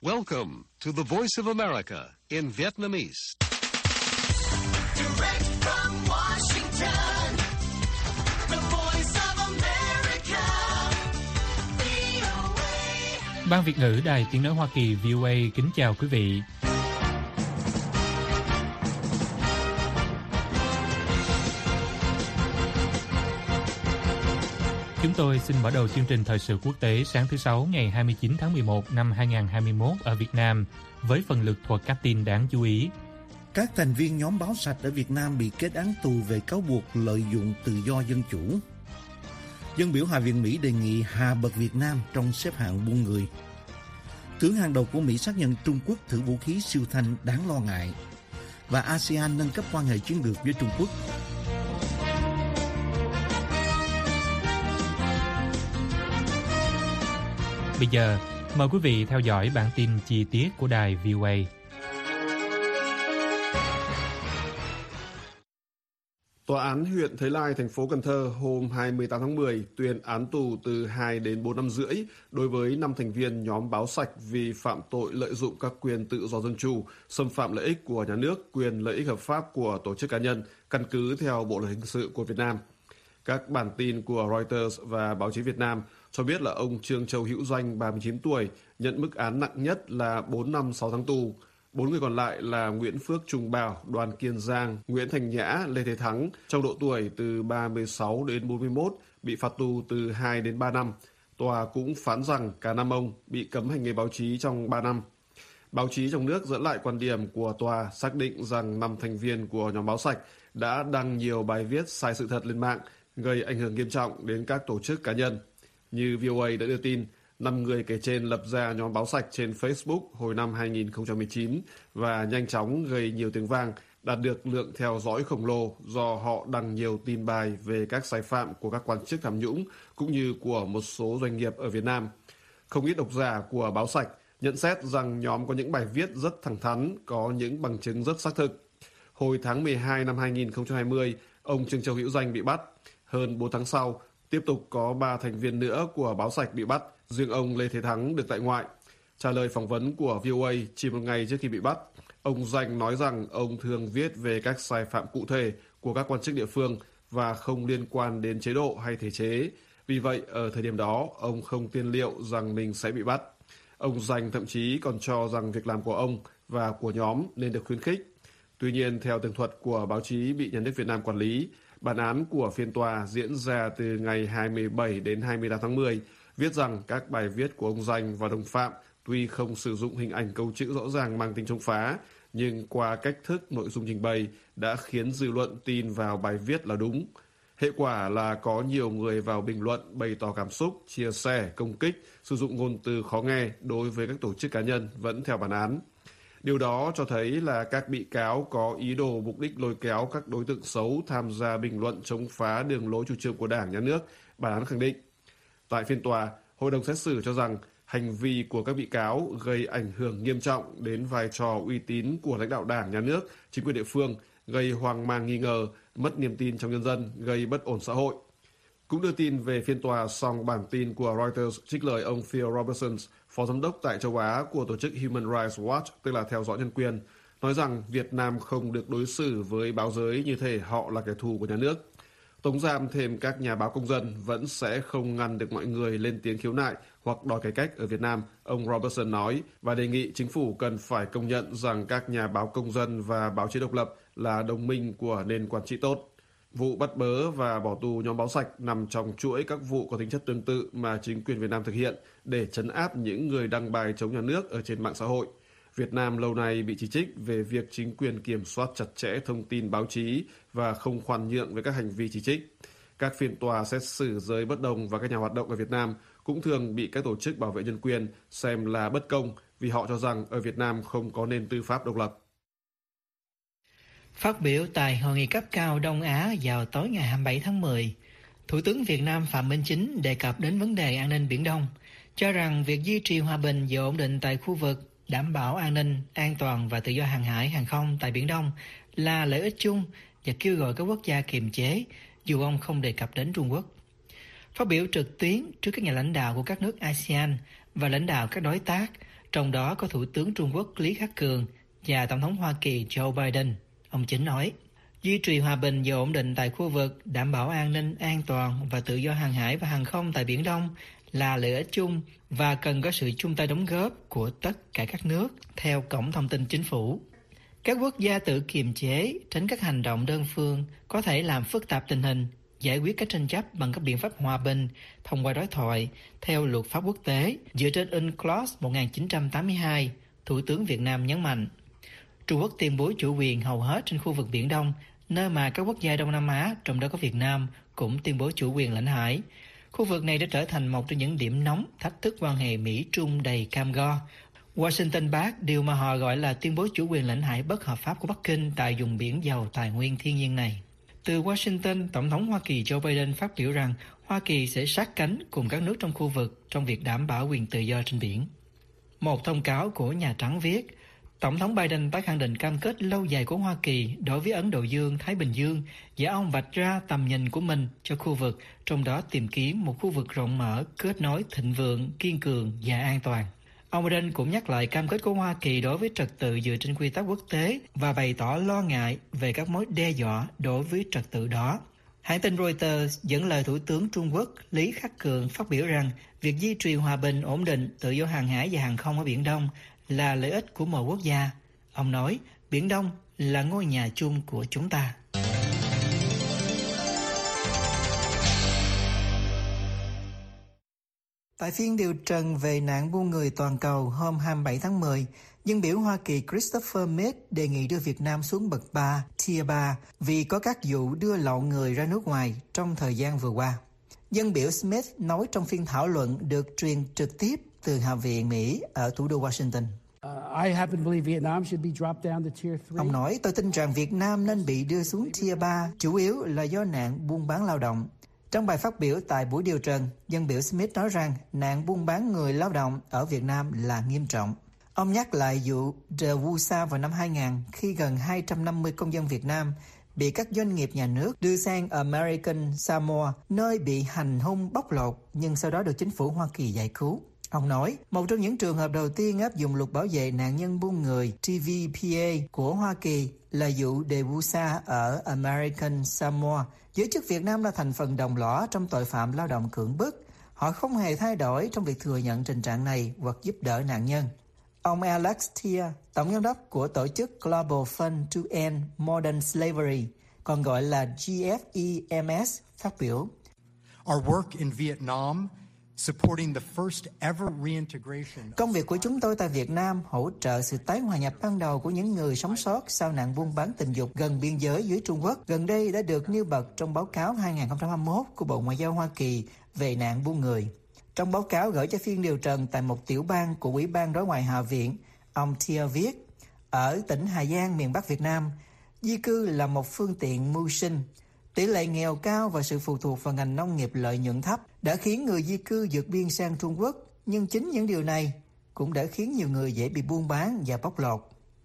Welcome to the Voice of America in Vietnamese. Direct from Washington, the Voice of America, VOA. Ban Việt ngữ Đài Tiếng nói Hoa Kỳ VOA kính chào quý vị. Chúng tôi xin mở đầu chương trình thời sự quốc tế sáng thứ Sáu ngày 29 tháng 11 năm 2021 ở Việt Nam với phần lược thuật các tin đáng chú ý. Các thành viên nhóm báo sạch ở Việt Nam bị kết án tù về cáo buộc lợi dụng tự do dân chủ. Dân biểu Hạ viện Mỹ đề nghị hạ bậc Việt Nam trong xếp hạng buôn người. Tướng hàng đầu của Mỹ xác nhận Trung Quốc thử vũ khí siêu thanh đáng lo ngại. Và ASEAN nâng cấp quan hệ chiến lược với Trung Quốc. Bây giờ, mời quý vị theo dõi bản tin chi tiết của đài VOA. Tòa án huyện Thới Lai, thành phố Cần Thơ hôm 28 tháng 10 tuyên án tù từ 2 đến 4 năm rưỡi đối với 5 thành viên nhóm báo sạch vì phạm tội lợi dụng các quyền tự do dân chủ, xâm phạm lợi ích của nhà nước, quyền lợi ích hợp pháp của tổ chức cá nhân, căn cứ theo Bộ luật hình sự của Việt Nam. Các bản tin của Reuters và báo chí Việt Nam cho biết là ông Trương Châu Hữu Doanh, 39 tuổi, nhận mức án nặng nhất là 4 năm 6 tháng tù. 4 người còn lại là Nguyễn Phước Trung Bảo, Đoàn Kiên Giang, Nguyễn Thành Nhã, Lê Thế Thắng trong độ tuổi từ 36 đến 41 bị phạt tù từ 2 đến 3 năm. Tòa cũng phán rằng cả 5 ông bị cấm hành nghề báo chí trong 3 năm. Báo chí trong nước dẫn lại quan điểm của tòa xác định rằng 5 thành viên của nhóm báo sạch đã đăng nhiều bài viết sai sự thật lên mạng, gây ảnh hưởng nghiêm trọng đến các tổ chức cá nhân. Như VOA đã đưa tin, 5 người kể trên lập ra nhóm báo sạch trên Facebook hồi năm 2019 và nhanh chóng gây nhiều tiếng vang, đạt được lượng theo dõi khổng lồ do họ đăng nhiều tin bài về các sai phạm của các quan chức tham nhũng cũng như của một số doanh nghiệp ở Việt Nam. Không ít độc giả của báo sạch nhận xét rằng nhóm có những bài viết rất thẳng thắn, có những bằng chứng rất xác thực. Hồi tháng 12 năm 2020, ông Trương Châu Hữu Doanh bị bắt. Hơn 4 tháng sau, tiếp tục có 3 thành viên nữa của báo sạch bị bắt, riêng ông Lê Thế Thắng được tại ngoại. Trả lời phỏng vấn của VOA chỉ một ngày trước khi bị bắt, ông Doanh nói rằng ông thường viết về các sai phạm cụ thể của các quan chức địa phương và không liên quan đến chế độ hay thể chế. Vì vậy, ở thời điểm đó, ông không tiên liệu rằng mình sẽ bị bắt. Ông Doanh thậm chí còn cho rằng việc làm của ông và của nhóm nên được khuyến khích. Tuy nhiên, theo tường thuật của báo chí bị nhà nước Việt Nam quản lý, bản án của phiên tòa diễn ra từ ngày 27 đến 28 tháng 10, viết rằng các bài viết của ông Doanh và đồng phạm tuy không sử dụng hình ảnh câu chữ rõ ràng mang tính chống phá, nhưng qua cách thức nội dung trình bày đã khiến dư luận tin vào bài viết là đúng. Hệ quả là có nhiều người vào bình luận bày tỏ cảm xúc, chia sẻ, công kích, sử dụng ngôn từ khó nghe đối với các tổ chức cá nhân vẫn theo bản án. Điều đó cho thấy là các bị cáo có ý đồ mục đích lôi kéo các đối tượng xấu tham gia bình luận chống phá đường lối chủ trương của Đảng, Nhà nước, bản án khẳng định. Tại phiên tòa, hội đồng xét xử cho rằng hành vi của các bị cáo gây ảnh hưởng nghiêm trọng đến vai trò uy tín của lãnh đạo Đảng, Nhà nước, chính quyền địa phương, gây hoang mang nghi ngờ, mất niềm tin trong nhân dân, gây bất ổn xã hội. Cũng đưa tin về phiên tòa, song bản tin của Reuters trích lời ông Phil Robertson, phó giám đốc tại châu Á của tổ chức Human Rights Watch, tức là theo dõi nhân quyền, nói rằng Việt Nam không được đối xử với báo giới như thể họ là kẻ thù của nhà nước. Tống giam thêm các nhà báo công dân vẫn sẽ không ngăn được mọi người lên tiếng khiếu nại hoặc đòi cải cách ở Việt Nam, ông Robertson nói, và đề nghị chính phủ cần phải công nhận rằng các nhà báo công dân và báo chí độc lập là đồng minh của nền quản trị tốt. Vụ bắt bớ và bỏ tù nhóm báo sạch nằm trong chuỗi các vụ có tính chất tương tự mà chính quyền Việt Nam thực hiện để trấn áp những người đăng bài chống nhà nước ở trên mạng xã hội. Việt Nam lâu nay bị chỉ trích về việc chính quyền kiểm soát chặt chẽ thông tin báo chí và không khoan nhượng với các hành vi chỉ trích. Các phiên tòa xét xử giới bất đồng và các nhà hoạt động ở Việt Nam cũng thường bị các tổ chức bảo vệ nhân quyền xem là bất công vì họ cho rằng ở Việt Nam không có nền tư pháp độc lập. Phát biểu tại Hội nghị cấp cao Đông Á vào tối ngày 27 tháng 10, Thủ tướng Việt Nam Phạm Minh Chính đề cập đến vấn đề an ninh Biển Đông, cho rằng việc duy trì hòa bình và ổn định tại khu vực, đảm bảo an ninh, an toàn và tự do hàng hải, hàng không tại Biển Đông là lợi ích chung và kêu gọi các quốc gia kiềm chế, dù ông không đề cập đến Trung Quốc. Phát biểu trực tuyến trước các nhà lãnh đạo của các nước ASEAN và lãnh đạo các đối tác trong đó có Thủ tướng Trung Quốc Lý Khắc Cường và Tổng thống Hoa Kỳ Joe Biden. Ông Chính nói, duy trì hòa bình và ổn định tại khu vực, đảm bảo an ninh, an toàn và tự do hàng hải và hàng không tại Biển Đông là lợi ích chung và cần có sự chung tay đóng góp của tất cả các nước, theo Cổng Thông tin Chính phủ. Các quốc gia tự kiềm chế, tránh các hành động đơn phương có thể làm phức tạp tình hình, giải quyết các tranh chấp bằng các biện pháp hòa bình thông qua đối thoại theo luật pháp quốc tế dựa trên UNCLOS 1982, Thủ tướng Việt Nam nhấn mạnh. Trung Quốc tuyên bố chủ quyền hầu hết trên khu vực Biển Đông, nơi mà các quốc gia Đông Nam Á, trong đó có Việt Nam, cũng tuyên bố chủ quyền lãnh hải. Khu vực này đã trở thành một trong những điểm nóng thách thức quan hệ Mỹ-Trung đầy cam go. Washington bác điều mà họ gọi là tuyên bố chủ quyền lãnh hải bất hợp pháp của Bắc Kinh tại vùng biển giàu tài nguyên thiên nhiên này. Từ Washington, Tổng thống Hoa Kỳ Joe Biden phát biểu rằng Hoa Kỳ sẽ sát cánh cùng các nước trong khu vực trong việc đảm bảo quyền tự do trên biển. Một thông cáo của Nhà Trắng viết, Tổng thống Biden tái khẳng định cam kết lâu dài của Hoa Kỳ đối với Ấn Độ Dương, Thái Bình Dương và ông vạch ra tầm nhìn của mình cho khu vực, trong đó tìm kiếm một khu vực rộng mở, kết nối, thịnh vượng, kiên cường và an toàn. Ông Biden cũng nhắc lại cam kết của Hoa Kỳ đối với trật tự dựa trên quy tắc quốc tế và bày tỏ lo ngại về các mối đe dọa đối với trật tự đó. Hãng tin Reuters dẫn lời Thủ tướng Trung Quốc Lý Khắc Cường phát biểu rằng việc duy trì hòa bình, ổn định, tự do hàng hải và hàng không ở Biển Đông là lợi ích của mọi quốc gia. Ông nói, Biển Đông là ngôi nhà chung của chúng ta. Tại phiên điều trần về nạn buôn người toàn cầu hôm 27 tháng 10, dân biểu Hoa Kỳ Christopher Meade đề nghị đưa Việt Nam xuống bậc 3, Tier 3, vì có các vụ đưa lậu người ra nước ngoài trong thời gian vừa qua. Dân biểu Smith nói trong phiên thảo luận được truyền trực tiếp từ Hạ viện Mỹ ở thủ đô Washington. Ông nói, tôi tin rằng Việt Nam nên bị đưa xuống Tier 3, chủ yếu là do nạn buôn bán lao động. Trong bài phát biểu tại buổi điều trần, dân biểu Smith nói rằng nạn buôn bán người lao động ở Việt Nam là nghiêm trọng. Ông nhắc lại vụ Devusa vào năm 2000 khi gần 250 công dân Việt Nam bị các doanh nghiệp nhà nước đưa sang American Samoa, nơi bị hành hung bóc lột nhưng sau đó được chính phủ Hoa Kỳ giải cứu. Ông nói, một trong những trường hợp đầu tiên áp dụng luật bảo vệ nạn nhân buôn người TVPA của Hoa Kỳ là vụ Devusa ở American Samoa. Giới chức Việt Nam là thành phần đồng lõa trong tội phạm lao động cưỡng bức. Họ không hề thay đổi trong việc thừa nhận tình trạng này hoặc giúp đỡ nạn nhân. Ông Alex Thier, tổng giám đốc của tổ chức Global Fund to End Modern Slavery, còn gọi là GFEMS, phát biểu. Our work in Vietnam supporting the first ever reintegration. Công việc của chúng tôi tại Việt Nam hỗ trợ sự tái hòa nhập ban đầu của những người sống sót sau nạn buôn bán tình dục gần biên giới với Trung Quốc, gần đây đã được nêu bật trong báo cáo 2021 của Bộ Ngoại giao Hoa Kỳ về nạn buôn người. Trong báo cáo gửi cho phiên điều trần tại một tiểu bang của Ủy ban Đối ngoại Hạ viện, ông Thier viết, ở tỉnh Hà Giang, miền Bắc Việt Nam, di cư là một phương tiện mưu sinh. Tỷ lệ nghèo cao và sự phụ thuộc vào ngành nông nghiệp lợi nhuận thấp đã khiến người di cư vượt biên sang Trung Quốc, nhưng chính những điều này cũng đã khiến nhiều người dễ bị buôn bán và bóc lột.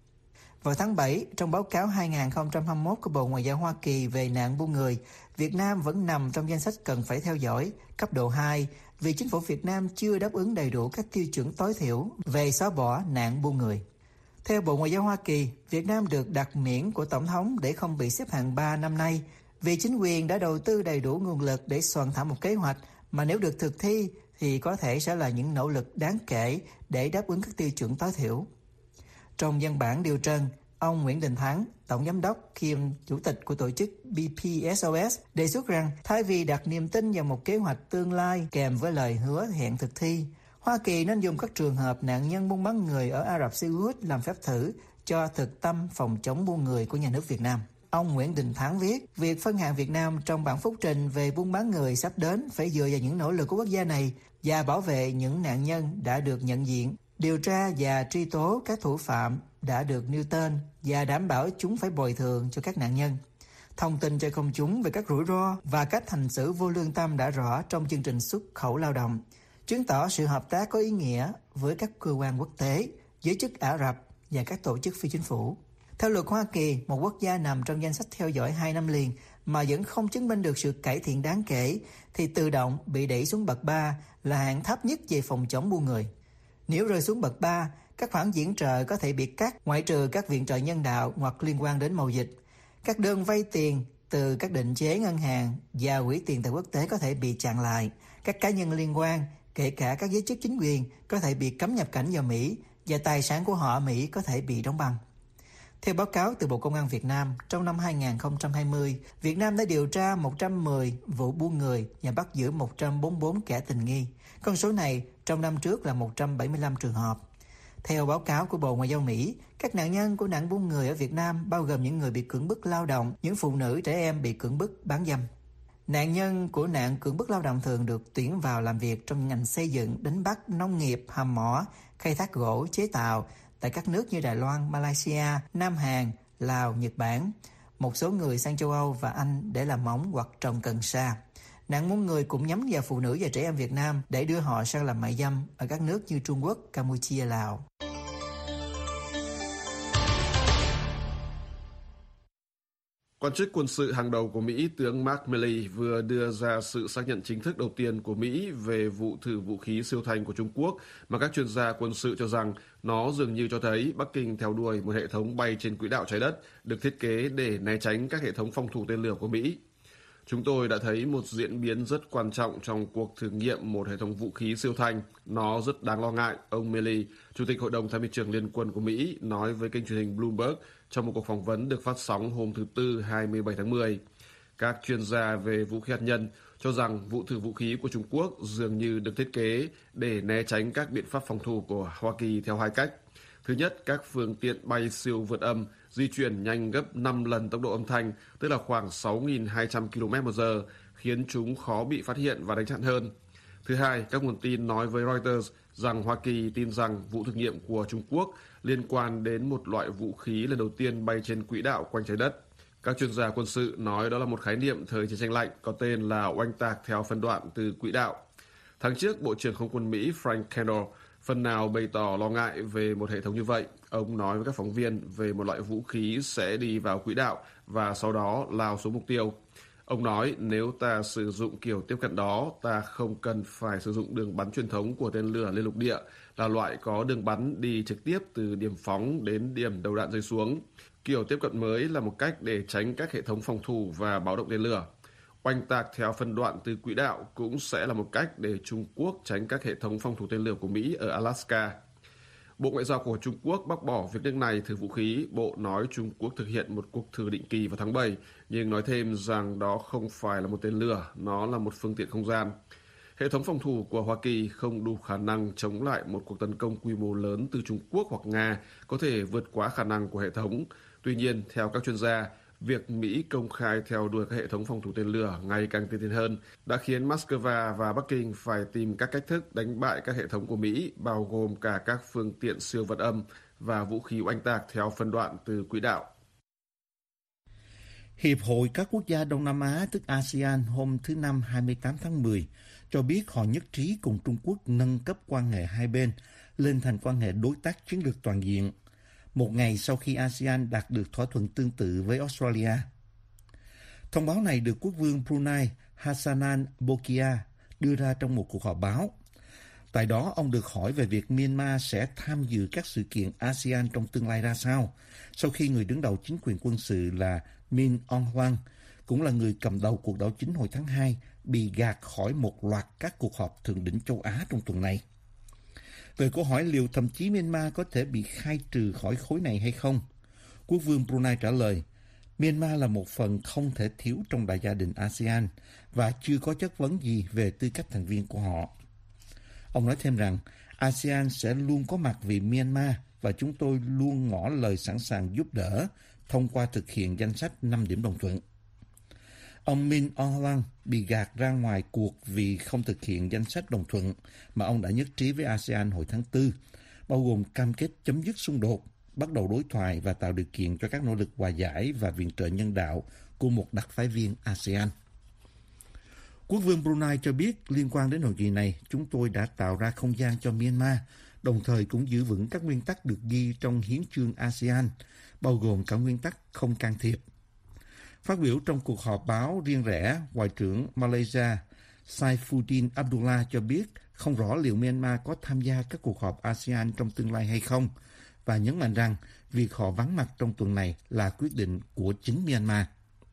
Vào tháng 7, trong báo cáo 2021 của Bộ Ngoại giao Hoa Kỳ về nạn buôn người, Việt Nam vẫn nằm trong danh sách cần phải theo dõi, cấp độ 2, vì chính phủ Việt Nam chưa đáp ứng đầy đủ các tiêu chuẩn tối thiểu về xóa bỏ nạn buôn người. Theo Bộ Ngoại giao Hoa Kỳ, Việt Nam được đặc miễn của Tổng thống để không bị xếp hạng 3 năm nay, vì chính quyền đã đầu tư đầy đủ nguồn lực để soạn thảo một kế hoạch mà nếu được thực thi thì có thể sẽ là những nỗ lực đáng kể để đáp ứng các tiêu chuẩn tối thiểu. Trong văn bản điều trần, ông Nguyễn Đình Thắng, Tổng Giám đốc kiêm Chủ tịch của tổ chức BPSOS, đề xuất rằng thay vì đặt niềm tin vào một kế hoạch tương lai kèm với lời hứa hẹn thực thi, Hoa Kỳ nên dùng các trường hợp nạn nhân buôn bán người ở Ả Rập Xê Út làm phép thử cho thực tâm phòng chống buôn người của nhà nước Việt Nam. Ông Nguyễn Đình Thắng viết, việc phân hạng Việt Nam trong bản phúc trình về buôn bán người sắp đến phải dựa vào những nỗ lực của quốc gia này và bảo vệ những nạn nhân đã được nhận diện, điều tra và truy tố các thủ phạm đã được nêu tên và đảm bảo chúng phải bồi thường cho các nạn nhân. Thông tin cho công chúng về các rủi ro và cách hành xử vô lương tâm đã rõ trong chương trình xuất khẩu lao động, chứng tỏ sự hợp tác có ý nghĩa với các cơ quan quốc tế, giới chức Ả Rập và các tổ chức phi chính phủ. Theo luật Hoa Kỳ, một quốc gia nằm trong danh sách theo dõi 2 năm liền mà vẫn không chứng minh được sự cải thiện đáng kể thì tự động bị đẩy xuống bậc 3 là hạng thấp nhất về phòng chống buôn người. Nếu rơi xuống bậc 3, các khoản viện trợ có thể bị cắt, ngoại trừ các viện trợ nhân đạo hoặc liên quan đến mậu dịch. Các đơn vay tiền từ các định chế ngân hàng và quỹ tiền tệ quốc tế có thể bị chặn lại. Các cá nhân liên quan, kể cả các giới chức chính quyền, có thể bị cấm nhập cảnh vào Mỹ và tài sản của họ ở Mỹ có thể bị đóng băng. Theo báo cáo từ Bộ Công an Việt Nam, trong năm 2020, Việt Nam đã điều tra 110 vụ buôn người và bắt giữ 144 kẻ tình nghi. Con số này trong năm trước là 175 trường hợp. Theo báo cáo của Bộ Ngoại giao Mỹ, các nạn nhân của nạn buôn người ở Việt Nam bao gồm những người bị cưỡng bức lao động, những phụ nữ, trẻ em bị cưỡng bức bán dâm. Nạn nhân của nạn cưỡng bức lao động thường được tuyển vào làm việc trong ngành xây dựng, đánh bắt, nông nghiệp, hầm mỏ, khai thác gỗ, chế tạo tại các nước như Đài Loan, Malaysia, Nam Hàn, Lào, Nhật Bản. Một số người sang châu Âu và Anh để làm móng hoặc trồng cần sa. Nạn buôn người cũng nhắm vào phụ nữ và trẻ em Việt Nam để đưa họ sang làm mại dâm ở các nước như Trung Quốc, Campuchia, Lào. Quan chức quân sự hàng đầu của Mỹ, tướng Mark Milley vừa đưa ra sự xác nhận chính thức đầu tiên của Mỹ về vụ thử vũ khí siêu thanh của Trung Quốc mà các chuyên gia quân sự cho rằng nó dường như cho thấy Bắc Kinh theo đuổi một hệ thống bay trên quỹ đạo trái đất được thiết kế để né tránh các hệ thống phòng thủ tên lửa của Mỹ. Chúng tôi đã thấy một diễn biến rất quan trọng trong cuộc thử nghiệm một hệ thống vũ khí siêu thanh. Nó rất đáng lo ngại, ông Milley, Chủ tịch Hội đồng Tham mưu trưởng Liên quân của Mỹ, nói với kênh truyền hình Bloomberg trong một cuộc phỏng vấn được phát sóng hôm thứ Tư 27 tháng 10. Các chuyên gia về vũ khí hạt nhân cho rằng vụ thử vũ khí của Trung Quốc dường như được thiết kế để né tránh các biện pháp phòng thủ của Hoa Kỳ theo hai cách. Thứ nhất, các phương tiện bay siêu vượt âm di chuyển nhanh gấp 5 lần tốc độ âm thanh, tức là khoảng 6.200 km/h, khiến chúng khó bị phát hiện và đánh chặn hơn. Thứ hai, các nguồn tin nói với Reuters rằng Hoa Kỳ tin rằng vụ thử nghiệm của Trung Quốc liên quan đến một loại vũ khí lần đầu tiên bay trên quỹ đạo quanh trái đất. Các chuyên gia quân sự nói đó là một khái niệm thời chiến tranh lạnh có tên là oanh tạc theo phân đoạn từ quỹ đạo. Tháng trước, Bộ trưởng Không quân Mỹ Frank Kendall phần nào bày tỏ lo ngại về một hệ thống như vậy. Ông nói với các phóng viên về một loại vũ khí sẽ đi vào quỹ đạo và sau đó lao xuống mục tiêu. Ông nói nếu ta sử dụng kiểu tiếp cận đó, ta không cần phải sử dụng đường bắn truyền thống của tên lửa liên lục địa, là loại có đường bắn đi trực tiếp từ điểm phóng đến điểm đầu đạn rơi xuống. Kiểu tiếp cận mới là một cách để tránh các hệ thống phòng thủ và báo động tên lửa. Oanh tạc theo phân đoạn từ quỹ đạo cũng sẽ là một cách để Trung Quốc tránh các hệ thống phòng thủ tên lửa của Mỹ ở Alaska. Bộ Ngoại giao của Trung Quốc bác bỏ việc nước này thử vũ khí. Bộ nói Trung Quốc thực hiện một cuộc thử định kỳ vào tháng 7, nhưng nói thêm rằng đó không phải là một tên lửa, nó là một phương tiện không gian. Hệ thống phòng thủ của Hoa Kỳ không đủ khả năng chống lại một cuộc tấn công quy mô lớn từ Trung Quốc hoặc Nga, có thể vượt quá khả năng của hệ thống. Tuy nhiên, theo các chuyên gia, việc Mỹ công khai theo đuổi các hệ thống phòng thủ tên lửa ngày càng tiên tiến hơn đã khiến Moscow và Bắc Kinh phải tìm các cách thức đánh bại các hệ thống của Mỹ, bao gồm cả các phương tiện siêu vật âm và vũ khí oanh tạc theo phân đoạn từ quỹ đạo. Hiệp hội các quốc gia Đông Nam Á, tức ASEAN, hôm thứ Năm 28 tháng 10 cho biết họ nhất trí cùng Trung Quốc nâng cấp quan hệ hai bên lên thành quan hệ đối tác chiến lược toàn diện, một ngày sau khi ASEAN đạt được thỏa thuận tương tự với Australia. Thông báo này được Quốc vương Brunei Hassanan Bolkiah đưa ra trong một cuộc họp báo. Tại đó, ông được hỏi về việc Myanmar sẽ tham dự các sự kiện ASEAN trong tương lai ra sao, sau khi người đứng đầu chính quyền quân sự là Min Aung Hlaing, cũng là người cầm đầu cuộc đảo chính hồi tháng 2, bị gạt khỏi một loạt các cuộc họp thượng đỉnh châu Á trong tuần này. Về câu hỏi liệu thậm chí Myanmar có thể bị khai trừ khỏi khối này hay không, Quốc vương Brunei trả lời, Myanmar là một phần không thể thiếu trong đại gia đình ASEAN và chưa có chất vấn gì về tư cách thành viên của họ. Ông nói thêm rằng ASEAN sẽ luôn có mặt vì Myanmar và chúng tôi luôn ngỏ lời sẵn sàng giúp đỡ thông qua thực hiện danh sách 5 điểm đồng thuận. Ông Min Aung Hlaing bị gạt ra ngoài cuộc vì không thực hiện danh sách đồng thuận mà ông đã nhất trí với ASEAN hồi tháng 4, bao gồm cam kết chấm dứt xung đột, bắt đầu đối thoại và tạo điều kiện cho các nỗ lực hòa giải và viện trợ nhân đạo của một đặc phái viên ASEAN. Quốc vương Brunei cho biết liên quan đến hội nghị này, chúng tôi đã tạo ra không gian cho Myanmar, đồng thời cũng giữ vững các nguyên tắc được ghi trong hiến chương ASEAN, bao gồm cả nguyên tắc không can thiệp. Phát biểu trong cuộc họp báo riêng rẽ, Ngoại trưởng Malaysia Saifuddin Abdullah cho biết không rõ liệu Myanmar có tham gia các cuộc họp ASEAN trong tương lai hay không, và nhấn mạnh rằng việc họ vắng mặt trong tuần này là quyết định của chính Myanmar.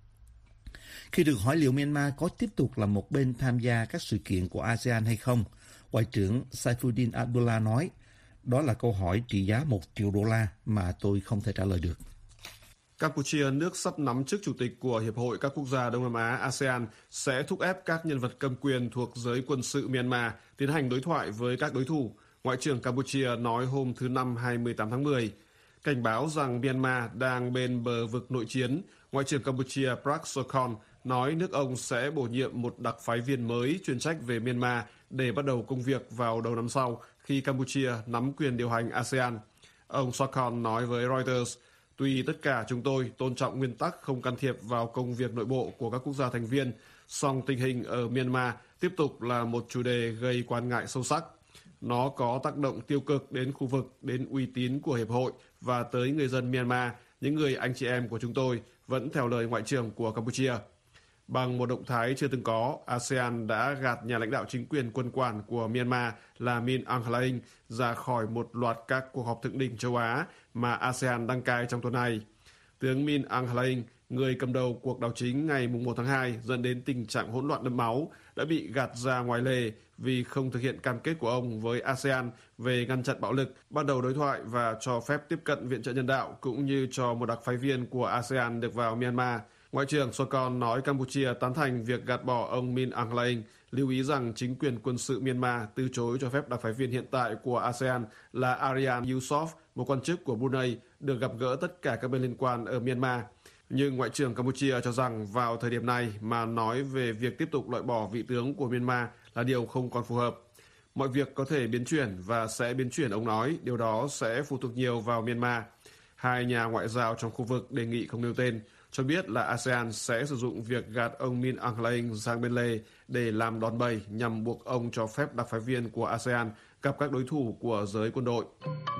Khi được hỏi liệu Myanmar có tiếp tục là một bên tham gia các sự kiện của ASEAN hay không, Ngoại trưởng Saifuddin Abdullah nói, đó là câu hỏi trị giá $1 triệu mà tôi không thể trả lời được. Campuchia, nước sắp nắm chức chủ tịch của Hiệp hội các quốc gia Đông Nam Á ASEAN, sẽ thúc ép các nhân vật cầm quyền thuộc giới quân sự Myanmar tiến hành đối thoại với các đối thủ, Ngoại trưởng Campuchia nói hôm thứ Năm 28 tháng 10. Cảnh báo rằng Myanmar đang bên bờ vực nội chiến, Ngoại trưởng Campuchia Prak Sokhonn nói nước ông sẽ bổ nhiệm một đặc phái viên mới chuyên trách về Myanmar để bắt đầu công việc vào đầu năm sau khi Campuchia nắm quyền điều hành ASEAN. Ông Sokhonn nói với Reuters, tuy tất cả chúng tôi tôn trọng nguyên tắc không can thiệp vào công việc nội bộ của các quốc gia thành viên, song tình hình ở Myanmar tiếp tục là một chủ đề gây quan ngại sâu sắc. Nó có tác động tiêu cực đến khu vực, đến uy tín của Hiệp hội và tới người dân Myanmar, những người anh chị em của chúng tôi, vẫn theo lời Ngoại trưởng của Campuchia. Bằng một động thái chưa từng có, ASEAN đã gạt nhà lãnh đạo chính quyền quân quản của Myanmar là Min Aung Hlaing ra khỏi một loạt các cuộc họp thượng đỉnh châu Á mà ASEAN đăng cai trong tuần này. Tướng Min Aung Hlaing, người cầm đầu cuộc đảo chính ngày 1 tháng 2 dẫn đến tình trạng hỗn loạn đẫm máu, đã bị gạt ra ngoài lề vì không thực hiện cam kết của ông với ASEAN về ngăn chặn bạo lực, bắt đầu đối thoại và cho phép tiếp cận viện trợ nhân đạo, cũng như cho một đặc phái viên của ASEAN được vào Myanmar. Ngoại trưởng Sokhonn nói Campuchia tán thành việc gạt bỏ ông Min Aung Hlaing, lưu ý rằng chính quyền quân sự Myanmar từ chối cho phép đặc phái viên hiện tại của ASEAN là Aryan Yusof, một quan chức của Brunei, được gặp gỡ tất cả các bên liên quan ở Myanmar. Nhưng Ngoại trưởng Campuchia cho rằng vào thời điểm này mà nói về việc tiếp tục loại bỏ vị tướng của Myanmar là điều không còn phù hợp. Mọi việc có thể biến chuyển và sẽ biến chuyển, ông nói, điều đó sẽ phụ thuộc nhiều vào Myanmar. Hai nhà ngoại giao trong khu vực đề nghị không nêu tên, cho biết là ASEAN sẽ sử dụng việc gạt ông Min Aung Hlaing sang bên lề để làm đòn bẩy nhằm buộc ông cho phép đặc phái viên của ASEAN gặp các đối thủ của giới quân đội.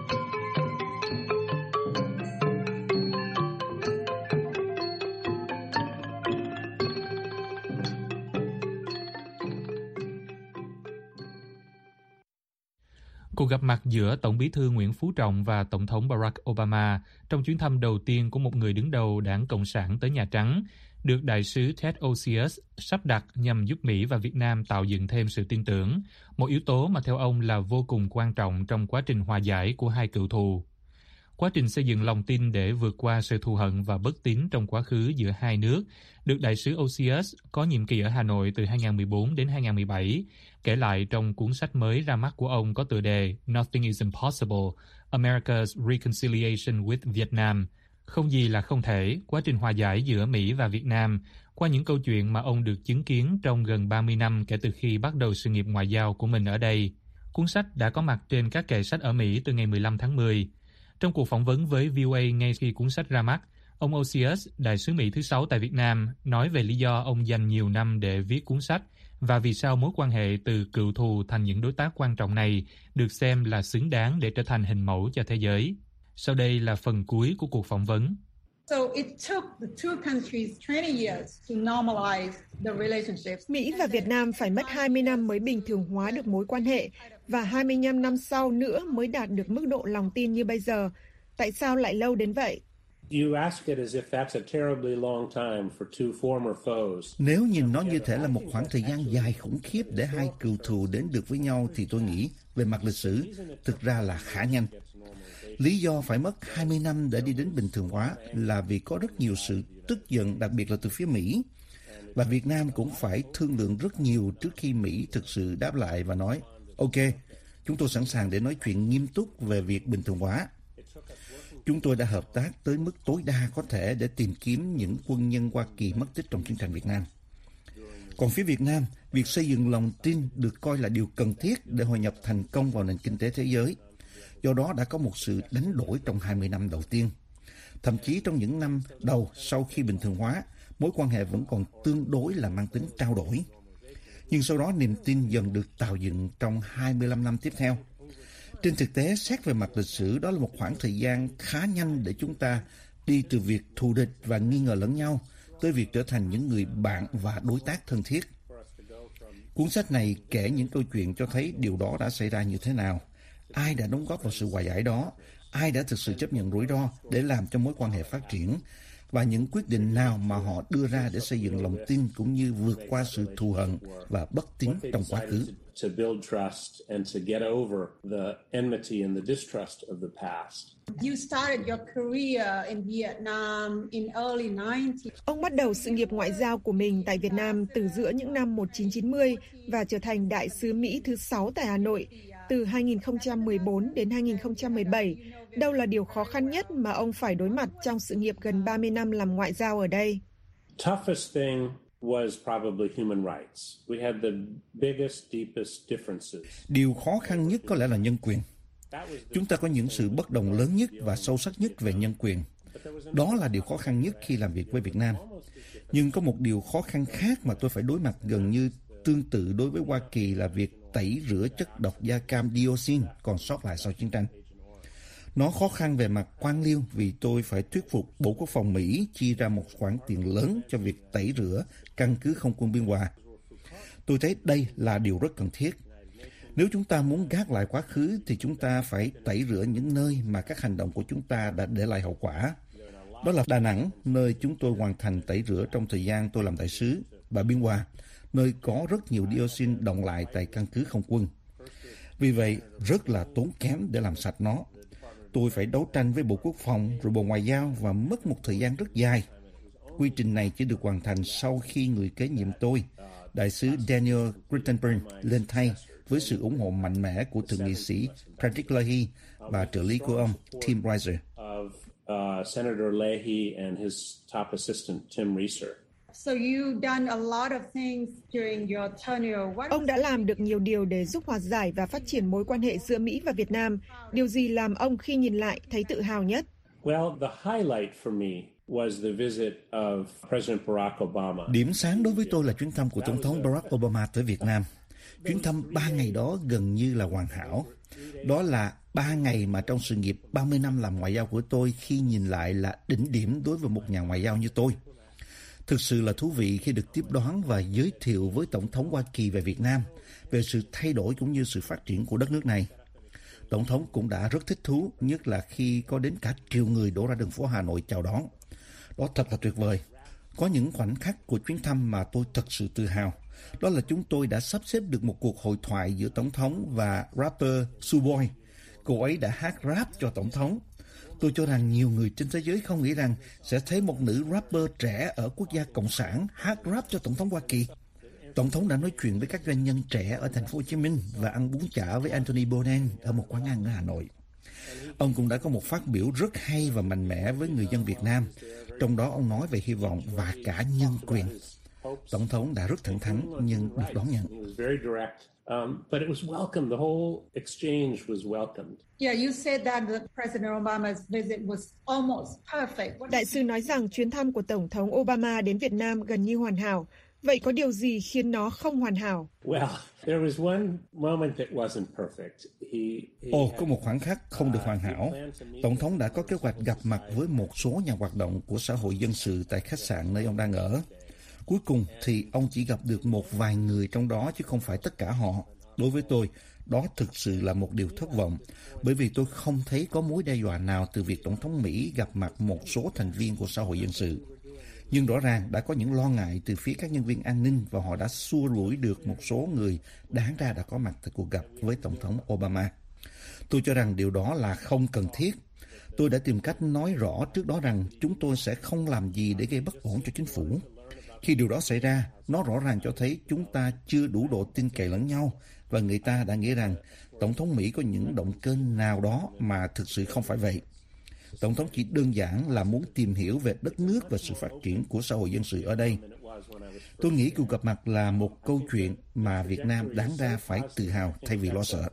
Cuộc gặp mặt giữa Tổng bí thư Nguyễn Phú Trọng và Tổng thống Barack Obama trong chuyến thăm đầu tiên của một người đứng đầu Đảng Cộng sản tới Nhà Trắng được đại sứ Ted Osius sắp đặt nhằm giúp Mỹ và Việt Nam tạo dựng thêm sự tin tưởng, một yếu tố mà theo ông là vô cùng quan trọng trong quá trình hòa giải của hai cựu thù. Quá trình xây dựng lòng tin để vượt qua sự thù hận và bất tín trong quá khứ giữa hai nước được đại sứ Osius có nhiệm kỳ ở Hà Nội từ 2014 đến 2017, kể lại trong cuốn sách mới ra mắt của ông có tựa đề Nothing is Impossible, America's Reconciliation with Vietnam. Không gì là không thể, quá trình hòa giải giữa Mỹ và Việt Nam, qua những câu chuyện mà ông được chứng kiến trong gần 30 năm kể từ khi bắt đầu sự nghiệp ngoại giao của mình ở đây. Cuốn sách đã có mặt trên các kệ sách ở Mỹ từ ngày 15 tháng 10. Trong cuộc phỏng vấn với VOA ngay khi cuốn sách ra mắt, ông Osius, đại sứ Mỹ thứ 6 tại Việt Nam, nói về lý do ông dành nhiều năm để viết cuốn sách và vì sao mối quan hệ từ cựu thù thành những đối tác quan trọng này được xem là xứng đáng để trở thành hình mẫu cho thế giới. Sau đây là phần cuối của cuộc phỏng vấn. Mỹ và Việt Nam phải mất 20 năm mới bình thường hóa được mối quan hệ và 25 năm sau nữa mới đạt được mức độ lòng tin như bây giờ. Tại sao lại lâu đến vậy? Nếu nhìn nó như thể là một khoảng thời gian dài khủng khiếp để hai cựu thù đến được với nhau thì tôi nghĩ về mặt lịch sử thực ra là khá nhanh. Lý do phải mất 20 năm để đi đến bình thường hóa là vì có rất nhiều sự tức giận, đặc biệt là từ phía Mỹ. Và Việt Nam cũng phải thương lượng rất nhiều trước khi Mỹ thực sự đáp lại và nói, OK, chúng tôi sẵn sàng để nói chuyện nghiêm túc về việc bình thường hóa. Chúng tôi đã hợp tác tới mức tối đa có thể để tìm kiếm những quân nhân Hoa Kỳ mất tích trong chiến tranh Việt Nam. Còn phía Việt Nam, việc xây dựng lòng tin được coi là điều cần thiết để hội nhập thành công vào nền kinh tế thế giới. Do đó đã có một sự đánh đổi trong 20 năm đầu tiên. Thậm chí trong những năm đầu sau khi bình thường hóa, mối quan hệ vẫn còn tương đối là mang tính trao đổi. Nhưng sau đó niềm tin dần được tạo dựng trong 25 năm tiếp theo. Trên thực tế, xét về mặt lịch sử, đó là một khoảng thời gian khá nhanh để chúng ta đi từ việc thù địch và nghi ngờ lẫn nhau tới việc trở thành những người bạn và đối tác thân thiết. Cuốn sách này kể những câu chuyện cho thấy điều đó đã xảy ra như thế nào, ai đã đóng góp vào sự hòa giải đó, ai đã thực sự chấp nhận rủi ro để làm cho mối quan hệ phát triển, và những quyết định nào mà họ đưa ra để xây dựng lòng tin cũng như vượt qua sự thù hận và bất tín trong quá khứ. Ông bắt đầu sự nghiệp ngoại giao của mình tại Việt Nam từ giữa những năm 1990 và trở thành đại sứ Mỹ thứ 6 tại Hà Nội từ 2014 đến 2017. Đâu là điều khó khăn nhất mà ông phải đối mặt trong sự nghiệp gần 30 năm làm ngoại giao ở đây? Điều khó khăn nhất có lẽ là nhân quyền. Chúng ta có những sự bất đồng lớn nhất và sâu sắc nhất về nhân quyền. Đó là điều khó khăn nhất khi làm việc với Việt Nam. Nhưng có một điều khó khăn khác mà tôi phải đối mặt gần như tương tự đối với Hoa Kỳ là việc tẩy rửa chất độc da cam dioxin còn sót lại sau chiến tranh. Nó khó khăn về mặt quan liêu vì tôi phải thuyết phục Bộ Quốc phòng Mỹ chi ra một khoản tiền lớn cho việc tẩy rửa căn cứ không quân Biên Hòa. Tôi thấy đây là điều rất cần thiết. Nếu chúng ta muốn gác lại quá khứ thì chúng ta phải tẩy rửa những nơi mà các hành động của chúng ta đã để lại hậu quả. Đó là Đà Nẵng, nơi chúng tôi hoàn thành tẩy rửa trong thời gian tôi làm đại sứ, và Biên Hòa, nơi có rất nhiều dioxin đọng lại tại căn cứ không quân. Vì vậy, rất là tốn kém để làm sạch nó. Tôi phải đấu tranh với Bộ Quốc phòng, rồi Bộ Ngoại giao và mất một thời gian rất dài. Quy trình này chỉ được hoàn thành sau khi người kế nhiệm tôi, đại sứ Daniel Crittenburn, lên thay với sự ủng hộ mạnh mẽ của thượng nghị sĩ Patrick Leahy và trợ lý của ông Tim Reiser. Senator Leahy and his top assistant Tim Reiser. So you've done a lot of things during your tenure. Ông đã làm được nhiều điều để giúp hòa giải và phát triển mối quan hệ giữa Mỹ và Việt Nam. Điều gì làm ông khi nhìn lại thấy tự hào nhất? Well, the highlight for me was the visit of President Barack Obama. Điểm sáng đối với tôi là chuyến thăm của Tổng thống Barack Obama tới Việt Nam. Chuyến thăm 3 ngày đó gần như là hoàn hảo. Đó là 3 ngày mà trong sự nghiệp 30 năm làm ngoại giao của tôi khi nhìn lại là đỉnh điểm đối với một nhà ngoại giao như tôi. Thực sự là thú vị khi được tiếp đón và giới thiệu với Tổng thống Hoa Kỳ về Việt Nam, về sự thay đổi cũng như sự phát triển của đất nước này. Tổng thống cũng đã rất thích thú, nhất là khi có đến cả triệu người đổ ra đường phố Hà Nội chào đón. Đó thật là tuyệt vời. Có những khoảnh khắc của chuyến thăm mà tôi thật sự tự hào. Đó là chúng tôi đã sắp xếp được một cuộc hội thoại giữa Tổng thống và rapper Suboy. Cô ấy đã hát rap cho Tổng thống. Tôi cho rằng nhiều người trên thế giới không nghĩ rằng sẽ thấy một nữ rapper trẻ ở quốc gia Cộng sản hát rap cho Tổng thống Hoa Kỳ. Tổng thống đã nói chuyện với các doanh nhân trẻ ở thành phố Hồ Chí Minh và ăn bún chả với Anthony Bourdain ở một quán ăn ở Hà Nội. Ông cũng đã có một phát biểu rất hay và mạnh mẽ với người dân Việt Nam. Trong đó ông nói về hy vọng và cả nhân quyền. Tổng thống đã rất thẳng thắn nhưng được đón nhận. But it was welcome. The whole exchange was welcomed. Yeah, you said that President Obama's visit was almost perfect. Đại sứ nói rằng chuyến thăm của Tổng thống Obama đến Việt Nam gần như hoàn hảo. Vậy có điều gì khiến nó không hoàn hảo? Well, there was one moment that wasn't perfect. Có một khoảnh khắc không được hoàn hảo. Tổng thống đã có kế hoạch gặp mặt với một số nhà hoạt động của xã hội dân sự tại khách sạn nơi ông đang ở. Cuối cùng thì ông chỉ gặp được một vài người trong đó chứ không phải tất cả họ. Đối với tôi, đó thực sự là một điều thất vọng, bởi vì tôi không thấy có mối đe dọa nào từ việc Tổng thống Mỹ gặp mặt một số thành viên của xã hội dân sự. Nhưng rõ ràng đã có những lo ngại từ phía các nhân viên an ninh và họ đã xua đuổi được một số người đáng ra đã có mặt tại cuộc gặp với Tổng thống Obama. Tôi cho rằng điều đó là không cần thiết. Tôi đã tìm cách nói rõ trước đó rằng chúng tôi sẽ không làm gì để gây bất ổn cho chính phủ. Khi điều đó xảy ra, nó rõ ràng cho thấy chúng ta chưa đủ độ tin cậy lẫn nhau và người ta đã nghĩ rằng Tổng thống Mỹ có những động cơ nào đó mà thực sự không phải vậy. Tổng thống chỉ đơn giản là muốn tìm hiểu về đất nước và sự phát triển của xã hội dân sự ở đây. Tôi nghĩ cuộc gặp mặt là một câu chuyện mà Việt Nam đáng ra phải tự hào thay vì lo sợ.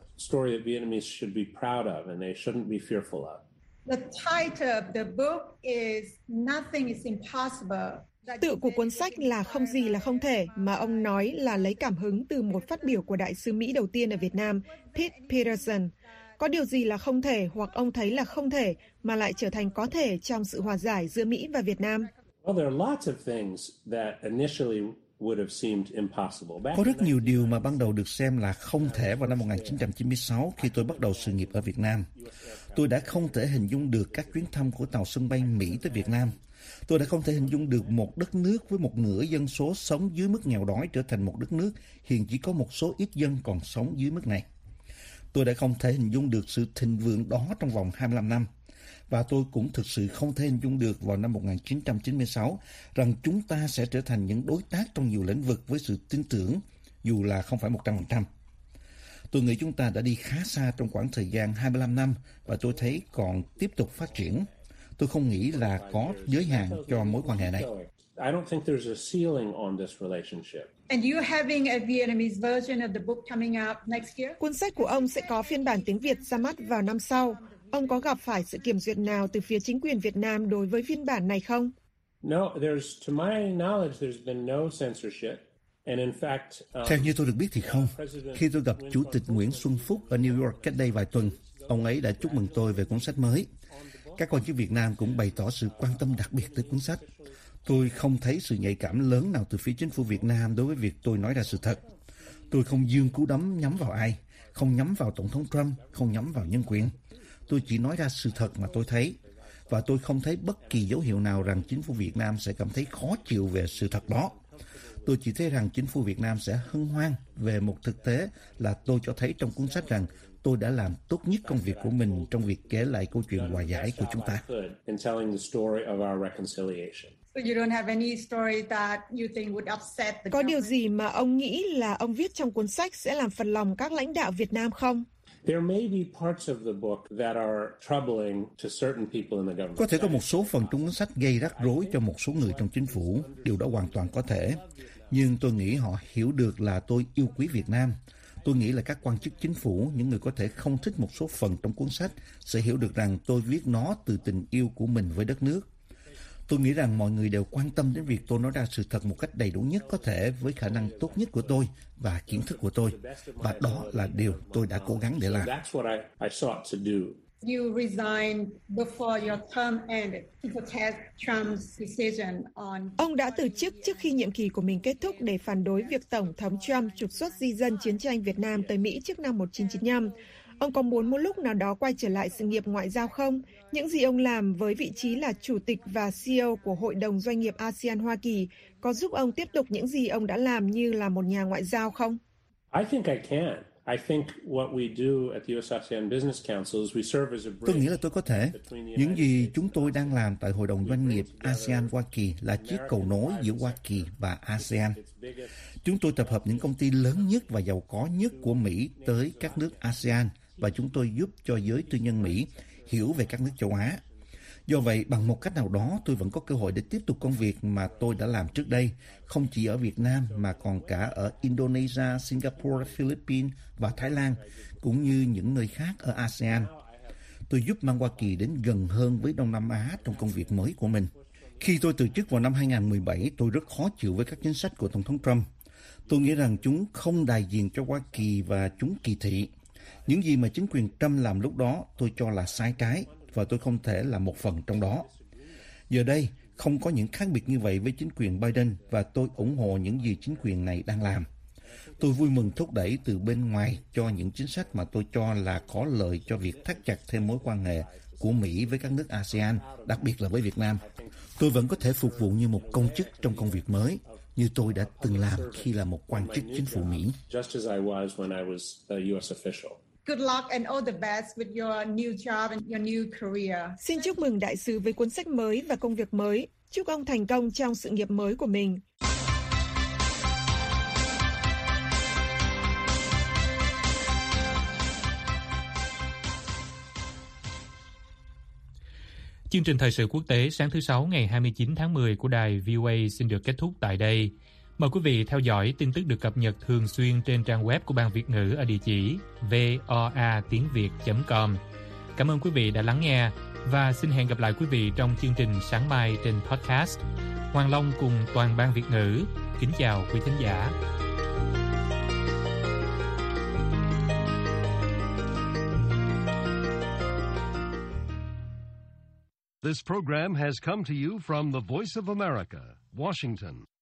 The title of the book is Nothing is Impossible. Tựa của cuốn sách là Không gì là không thể, mà ông nói là lấy cảm hứng từ một phát biểu của đại sứ Mỹ đầu tiên ở Việt Nam, Pete Peterson. Có điều gì là không thể hoặc ông thấy là không thể mà lại trở thành có thể trong sự hòa giải giữa Mỹ và Việt Nam? Well, there are lots of things that initially would have seemed impossible. Có rất nhiều điều mà ban đầu được xem là không thể vào năm 1996 khi tôi bắt đầu sự nghiệp ở Việt Nam. Tôi đã không thể hình dung được các chuyến thăm của tàu sân bay Mỹ tới Việt Nam. Tôi đã không thể hình dung được một đất nước với một nửa dân số sống dưới mức nghèo đói trở thành một đất nước hiện chỉ có một số ít dân còn sống dưới mức này. Tôi đã không thể hình dung được sự thịnh vượng đó trong vòng 25 năm. Và tôi cũng thực sự không thể hình dung được vào năm 1996 rằng chúng ta sẽ trở thành những đối tác trong nhiều lĩnh vực với sự tin tưởng, dù là không phải 100%. Tôi nghĩ chúng ta đã đi khá xa trong khoảng thời gian 25 năm và tôi thấy còn tiếp tục phát triển. Tôi không nghĩ là có giới hạn cho mối quan hệ này. I don't think there's a ceiling on this relationship. And you having a Vietnamese version of the book coming out next year? Cuốn sách của ông sẽ có phiên bản tiếng Việt ra mắt vào năm sau. Ông có gặp phải sự kiểm duyệt nào từ phía chính quyền Việt Nam đối với phiên bản này không? No, to my knowledge, there's been no censorship. And in fact, theo như tôi được biết thì không. Khi tôi gặp Chủ tịch Nguyễn Xuân Phúc ở New York cách đây vài tuần, ông ấy đã chúc mừng tôi về cuốn sách mới. Các quan chức Việt Nam cũng bày tỏ sự quan tâm đặc biệt tới cuốn sách. Tôi không thấy sự nhạy cảm lớn nào từ phía chính phủ Việt Nam đối với việc tôi nói ra sự thật. Tôi không giương cú đấm nhắm vào ai, không nhắm vào Tổng thống Trump, không nhắm vào nhân quyền. Tôi chỉ nói ra sự thật mà tôi thấy. Và tôi không thấy bất kỳ dấu hiệu nào rằng chính phủ Việt Nam sẽ cảm thấy khó chịu về sự thật đó. Tôi chỉ thấy rằng chính phủ Việt Nam sẽ hân hoan về một thực tế là tôi cho thấy trong cuốn sách rằng tôi đã làm tốt nhất công việc của mình trong việc kể lại câu chuyện hòa giải của chúng ta. Có điều gì mà ông nghĩ là ông viết trong cuốn sách sẽ làm phật lòng các lãnh đạo Việt Nam không? Có thể có một số phần trong cuốn sách gây rắc rối cho một số người trong chính phủ. Điều đó hoàn toàn có thể. Nhưng tôi nghĩ họ hiểu được là tôi yêu quý Việt Nam. Tôi nghĩ là các quan chức chính phủ, những người có thể không thích một số phần trong cuốn sách, sẽ hiểu được rằng tôi viết nó từ tình yêu của mình với đất nước. Tôi nghĩ rằng mọi người đều quan tâm đến việc tôi nói ra sự thật một cách đầy đủ nhất có thể với khả năng tốt nhất của tôi và kiến thức của tôi. Và đó là điều tôi đã cố gắng để làm. You resigned before your term ended to protest Trump's decision on... Ông đã từ chức trước khi nhiệm kỳ của mình kết thúc để phản đối việc Tổng thống Trump trục xuất di dân chiến tranh Việt Nam tới Mỹ trước năm 1995. Ông có muốn một lúc nào đó quay trở lại sự nghiệp ngoại giao không? Những gì ông làm với vị trí là chủ tịch và CEO của Hội đồng Doanh nghiệp ASEAN Hoa Kỳ có giúp ông tiếp tục những gì ông đã làm như là một nhà ngoại giao không? Tôi nghĩ là tôi có thể. Những gì chúng tôi đang làm tại Hội đồng Doanh nghiệp ASEAN Hoa Kỳ là chiếc cầu nối giữa Hoa Kỳ và ASEAN. Chúng tôi tập hợp những công ty lớn nhất và giàu có nhất của Mỹ tới các nước ASEAN và chúng tôi giúp cho giới tư nhân Mỹ hiểu về các nước châu Á. Do vậy, bằng một cách nào đó, tôi vẫn có cơ hội để tiếp tục công việc mà tôi đã làm trước đây, không chỉ ở Việt Nam mà còn cả ở Indonesia, Singapore, Philippines và Thái Lan, cũng như những nơi khác ở ASEAN. Tôi giúp mang Hoa Kỳ đến gần hơn với Đông Nam Á trong công việc mới của mình. Khi tôi từ chức vào năm 2017, tôi rất khó chịu với các chính sách của Tổng thống Trump. Tôi nghĩ rằng chúng không đại diện cho Hoa Kỳ và chúng kỳ thị. Những gì mà chính quyền Trump làm lúc đó tôi cho là sai trái và tôi không thể là một phần trong đó. Giờ đây, không có những khác biệt như vậy với chính quyền Biden và tôi ủng hộ những gì chính quyền này đang làm. Tôi vui mừng thúc đẩy từ bên ngoài cho những chính sách mà tôi cho là có lợi cho việc thắt chặt thêm mối quan hệ của Mỹ với các nước ASEAN, đặc biệt là với Việt Nam. Tôi vẫn có thể phục vụ như một công chức trong công việc mới, như tôi đã từng làm khi là một quan chức chính phủ Mỹ. Good luck and all the best with your new job and your new career. Xin chúc mừng đại sứ với cuốn sách mới và công việc mới. Chúc ông thành công trong sự nghiệp mới của mình. Chương trình thời sự quốc tế sáng thứ Sáu ngày 29 tháng 10 của đài VOA xin được kết thúc tại đây. Mời quý vị theo dõi tin tức được cập nhật thường xuyên trên trang web của Ban Việt ngữ ở địa chỉ voatiengviet.com. Cảm ơn quý vị đã lắng nghe và xin hẹn gặp lại quý vị trong chương trình sáng mai trên podcast. Hoàng Long cùng toàn Ban Việt ngữ kính chào quý thính giả. This program has come to you from the Voice of America, Washington.